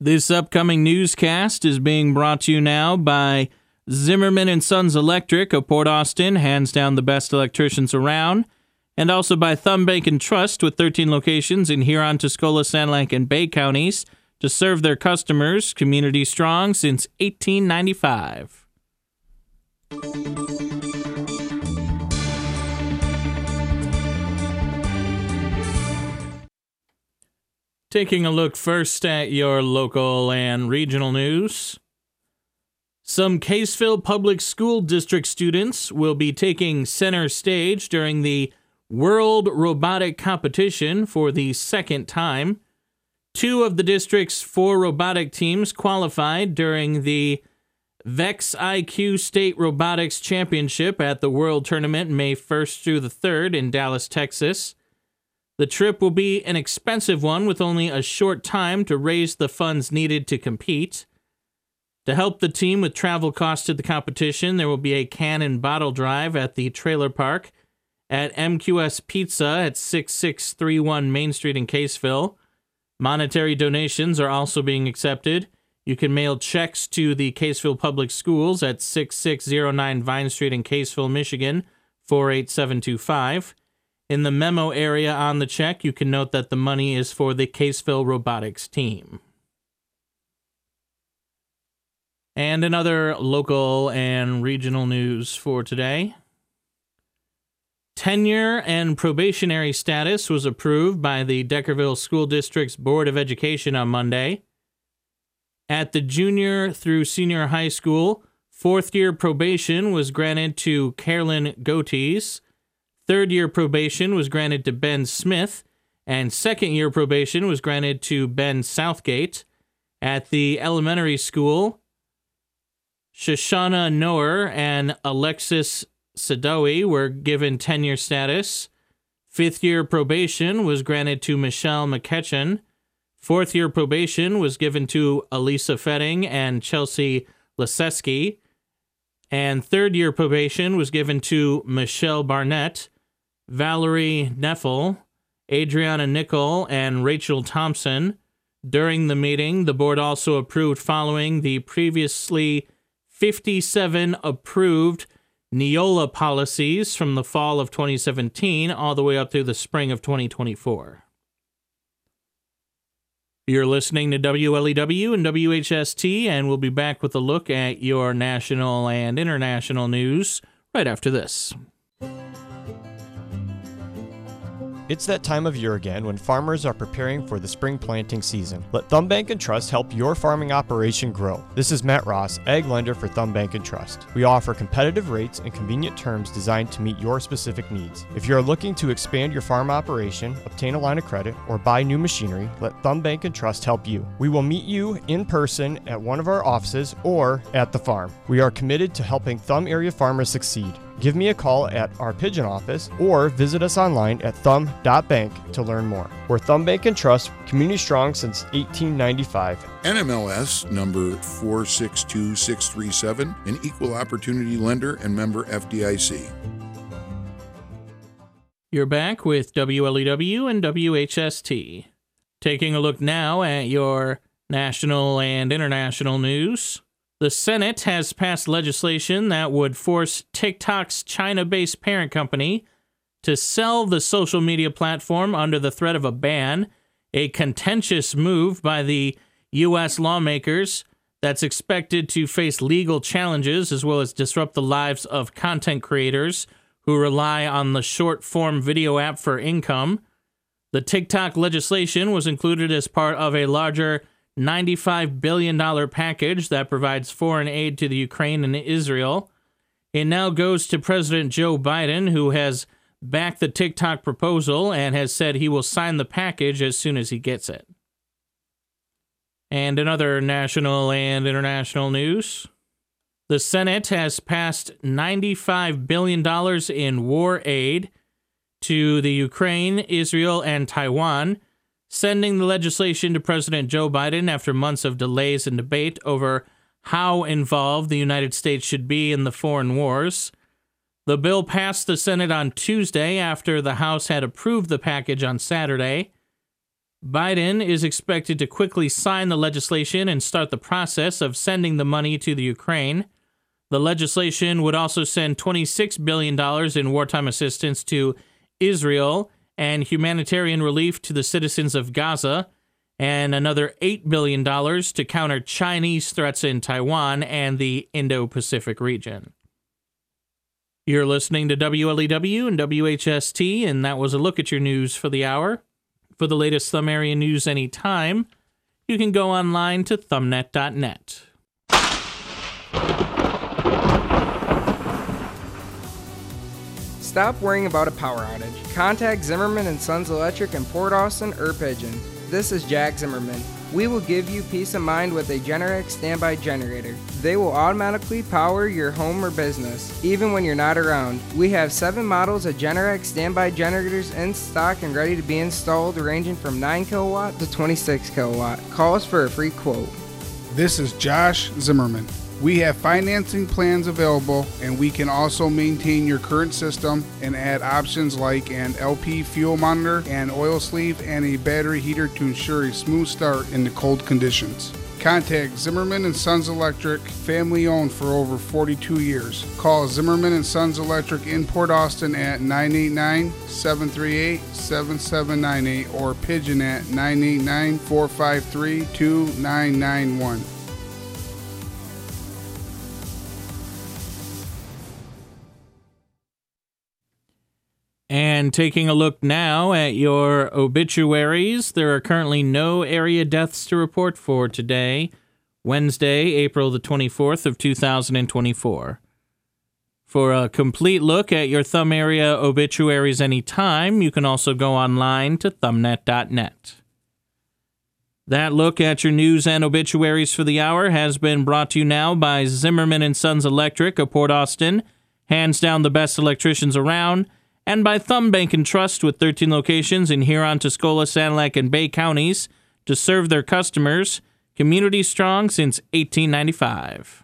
This upcoming newscast is being brought to you now by Zimmerman and Sons Electric of Port Austin, hands down the best electricians around, and also by Thumb Bank and Trust with 13 locations in Huron, Tuscola, Sand Lake, and Bay counties to serve their customers, community strong since 1895. Taking a look first at your local and regional news. Some Caseville Public School District students will be taking center stage during the World Robotic Competition for the second time. 2 of the district's 4 robotic teams qualified during the VEX IQ State Robotics Championship at the World Tournament May 1st through the 3rd in Dallas, Texas. The trip will be an expensive one with only a short time to raise the funds needed to compete. To help the team with travel costs to the competition, there will be a can and bottle drive at the trailer park at MQS Pizza at 6631 Main Street in Caseville. Monetary donations are also being accepted. You can mail checks to the Caseville Public Schools at 6609 Vine Street in Caseville, Michigan, 48725. In the memo area on the check, you can note that the money is for the Caseville Robotics team. And another local and regional news for today. Tenure and probationary status was approved by the Deckerville School District's Board of Education on Monday. At the junior through senior high school, 4th-year probation was granted to Carolyn Goatees. 3rd-year probation was granted to Ben Smith, and 2nd-year probation was granted to Ben Southgate. At the elementary school, Shoshana Noer and Alexis Sadowi were given tenure status. 5th-year probation was granted to Michelle McKetchin. 4th-year probation was given to Elisa Fetting and Chelsea Leseski. And 3rd-year probation was given to Michelle Barnett, Valerie Neffel, Adriana Nickel, and Rachel Thompson. During the meeting, the board also approved following the previously 57 approved Neola policies from the fall of 2017 all the way up through the spring of 2024. You're listening to WLEW and WHST, and we'll be back with a look at your national and international news right after this. It's that time of year again when farmers are preparing for the spring planting season. Let Thumb Bank and Trust help your farming operation grow. This is Matt Ross, Ag Lender for Thumb Bank and Trust. We offer competitive rates and convenient terms designed to meet your specific needs. If you are looking to expand your farm operation, obtain a line of credit, or buy new machinery, let Thumb Bank and Trust help you. We will meet you in person at one of our offices or at the farm. We are committed to helping Thumb area farmers succeed. Give me a call at our Pigeon office or visit us online at thumb.bank to learn more. We're Thumb Bank and Trust, community strong since 1895. NMLS number 462637, an equal opportunity lender and member FDIC. You're back with WLEW and WHST. Taking a look now at your national and international news. The Senate has passed legislation that would force TikTok's China-based parent company to sell the social media platform under the threat of a ban, a contentious move by the U.S. lawmakers that's expected to face legal challenges as well as disrupt the lives of content creators who rely on the short-form video app for income. The TikTok legislation was included as part of a larger $95 billion package that provides foreign aid to the Ukraine and Israel. It now goes to President Joe Biden, who has backed the TikTok proposal and has said he will sign the package as soon as he gets it. And in other national and international news, the Senate has passed $95 billion in war aid to the Ukraine, Israel, and Taiwan, sending the legislation to President Joe Biden after months of delays and debate over how involved the United States should be in the foreign wars. The bill passed the Senate on Tuesday after the House had approved the package on Saturday. Biden is expected to quickly sign the legislation and start the process of sending the money to the Ukraine. The legislation would also send $26 billion in wartime assistance to Israel and humanitarian relief to the citizens of Gaza, and another $8 billion to counter Chinese threats in Taiwan and the Indo-Pacific region. You're listening to WLEW and WHST, and that was a look at your news for the hour. For the latest Thumb Area news anytime, you can go online to thumbnet.net. Stop worrying about a power outage. Contact Zimmerman & Sons Electric in Port Austin or Pigeon. This is Jack Zimmerman. We will give you peace of mind with a Generac standby generator. They will automatically power your home or business, even when you're not around. We have 7 models of Generac standby generators in stock and ready to be installed, ranging from 9 kilowatt to 26 kilowatt. Call us for a free quote. This is Josh Zimmerman. We have financing plans available, and we can also maintain your current system and add options like an LP fuel monitor, an oil sleeve, and a battery heater to ensure a smooth start in the cold conditions. Contact Zimmerman & Sons Electric, family owned for over 42 years. Call Zimmerman & Sons Electric in Port Austin at 989-738-7798 or Pigeon at 989-453-2991. And taking a look now at your obituaries, there are currently no area deaths to report for today, Wednesday, April the 24th of 2024. For a complete look at your Thumb Area obituaries anytime, you can also go online to thumbnet.net. That look at your news and obituaries for the hour has been brought to you now by Zimmerman & Sons Electric of Port Austin, hands down the best electricians around, and by Thumb Bank and Trust with 13 locations in Huron, Tuscola, Sanilac, and Bay counties to serve their customers, community strong since 1895.